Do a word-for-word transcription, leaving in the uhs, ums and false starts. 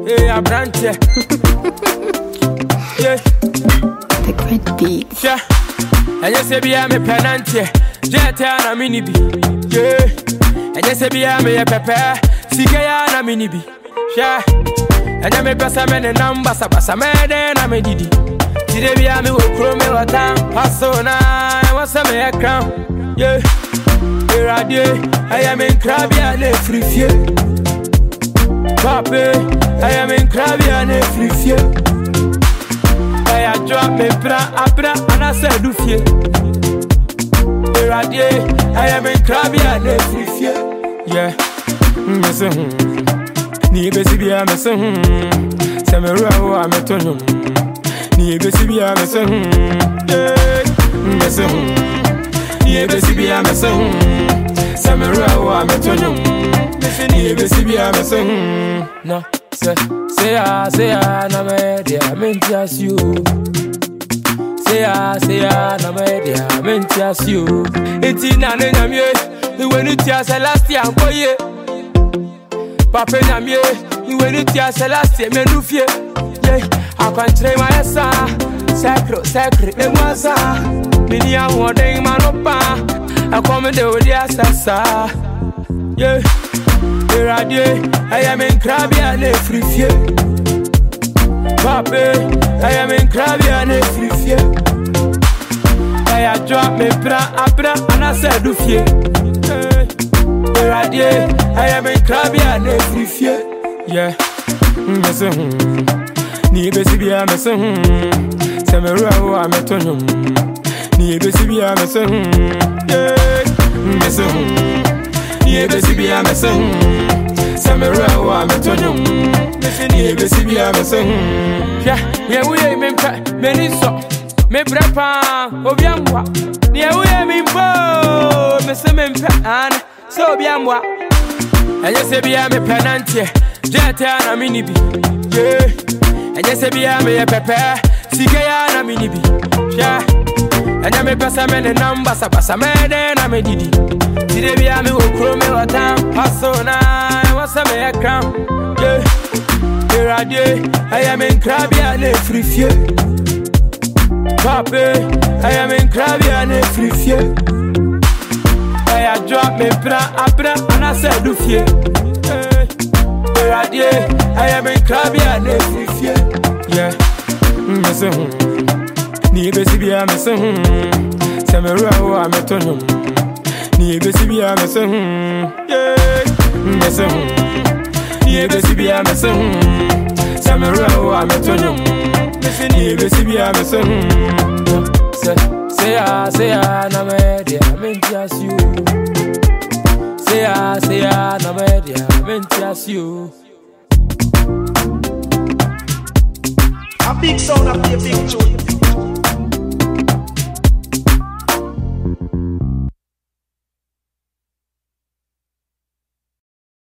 Hey, I brand yeah. Yeah. The great beats. Yeah. And you say, be a me penantie. Jetta na mini bi. Yeah. And you say, be a me a pepe. Sikaya na mini bi. Yeah. And you me pesa me ne number. Sabasa me de na me didi. Today be a me wo kro me wo town. Paso na. What's a me a crown. Yeah. I am in crabby and a free fear. Pape, I am in crabby and a free fear. I drop me bra, abra, and I said, do fear. I am in crabby and a free fear. Yeah, Miss Hum. Nibesibia, Miss Hum. Samara, I'm a tonum. Nibesibia, Miss Hum. Miss Hum. Nibesibia, Miss Hum. Samara, I'm a tonum. Nibesibia, Miss Hum. No, say, say, ah, say, ah, na me, dear, meant just you. Say, ah, say, ah, na me, dear, meant just you. It's in an enemy, when it was a last year, boy. Papa, na me, when it was a last year, menufie. Yeah, I can't train my son. Sacro, sacred, and was a Minia warning man up. I come in the way, assassa. Yeah, here I do. I am in crabby and a free fear. Papa, I am in crabby and a free fear. I drop me bra, abra, and I said, do fear. Here I do. I am in crabby and a free fear. Yeah, Miss Hum. Nibesibia, Miss Hum. Samara, I'm a tonum. Nibesibia, Miss Hum. Miss Hum. Nibesibia, Miss Hum. Samara, I'm a tonum. Nibesibia, Miss Hum. Yeah, yeah, we aim in many so. Me brapa, Obiamwa. Yeah, we aim in bo. Miss Mempan, so Biamwa. And you say, be a me penantie. Jetta na mini bi. Yeah. And you say, be a me a pepe. Sikaya na mini bi. Yeah. And you me pesa me ne number. Sabasa me de na me didi. Today be a me wo kro me wo town. Paso na. What's a me a crown. Yeah. Here I do. I am in crabby and a free fear. Pape, I am in crabby and a free fear. I drop me bra, abra, and I said, do fear. Here I do. I am in crabby and a free fear. Yeah. Miss Hum. Nibesibia, Miss Hum. Samara, I'm a tonum. Nibesibia, Miss Hum. Yeah, Miss Hum. Nibesibia, Miss Hum. Samara, I'm a tonum. Nibesibia, Miss Hum. Say, say, ah, say, ah, na me, dear, meant just you. Say, ah, say, ah, na me, dear, meant just you. A big sound of a big tune.